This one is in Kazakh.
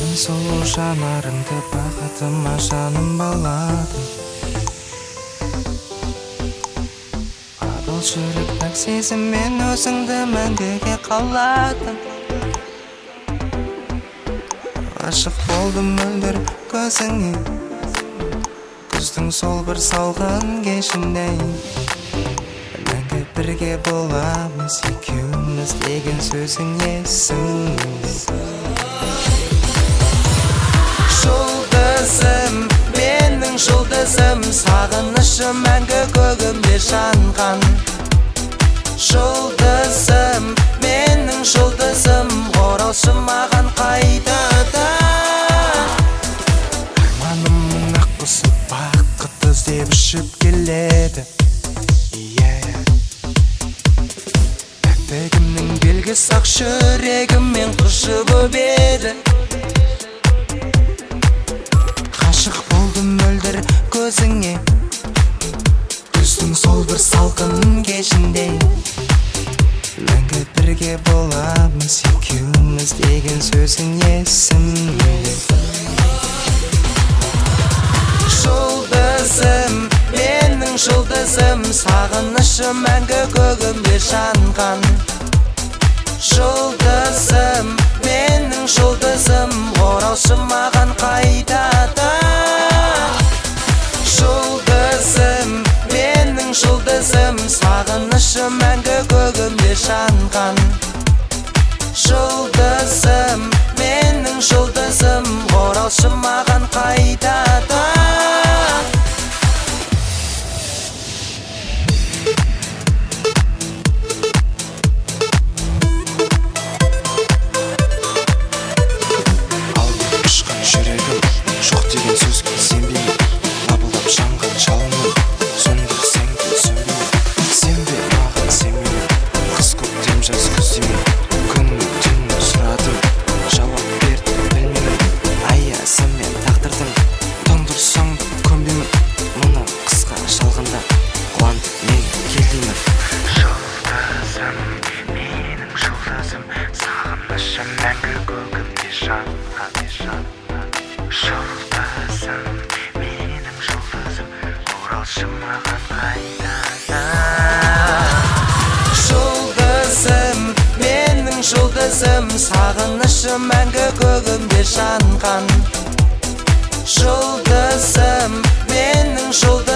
сұлу жанарыңды бақытыма жаным баладым. Адал жүрек пәк сезіммен өзіңді мәңгіге қаладым. Ғашық болдым мөлдір көзіңе, күздің сол бір салқын кешінде. Мәңгі бірге боламыз екеуміз деген сөзің есімде. Жұлдызым, менің жұлдызым, сағынышым мәңгі көгімде жанған. Жұлдызым, менің жұлдызым, оралшы маған қайтадан. Арманымның ақ құсы бақыт іздеп ұшып келеді. Пәктігімнің белгісі ақ жүрегіммен құшып өбеді. Ғашық болдым мөлдір көзіңе, күздің сол бір салқын кешінде. Мәңгі бірге боламыз екеуміз деген сөзің есімде. Жұлдызым, менің жұлдызым, сағынышым мәңгі көгімде жанған. Жұлдызым, менің жұлдызым, оралшы маған қайтадан. Жұлдызым, менің жұлдызым, сағынышым мәңгі көгімде жанған. Жұлдызым, менің жұлдызым, оралшы маған қайтадан. Жоқ деген сөзге сенбеймін, лапылдап жанған жалынмын, сөндір сеңді сөйлеймін. Сенбе маған сенбеймін, қыс көктем жаз күздеймін, күннің түннің сұрадым, жауап берді білмеймін. Аясы мен тағдырдың тоңдырсаңды көнбеймін, мына қысқа жалғанда қуантып мен келдеймін. Жұлдызым, менің жұлдызым, сағынышым мәңгі көгімде жанған. Жұлдызым, менің жұлдызым, оралшы маған қайтадан. Жұлдызым, менің жұлдызым, сағынышым мәңгі көгімде жанған. Жұлдызым, менің жұлдызым,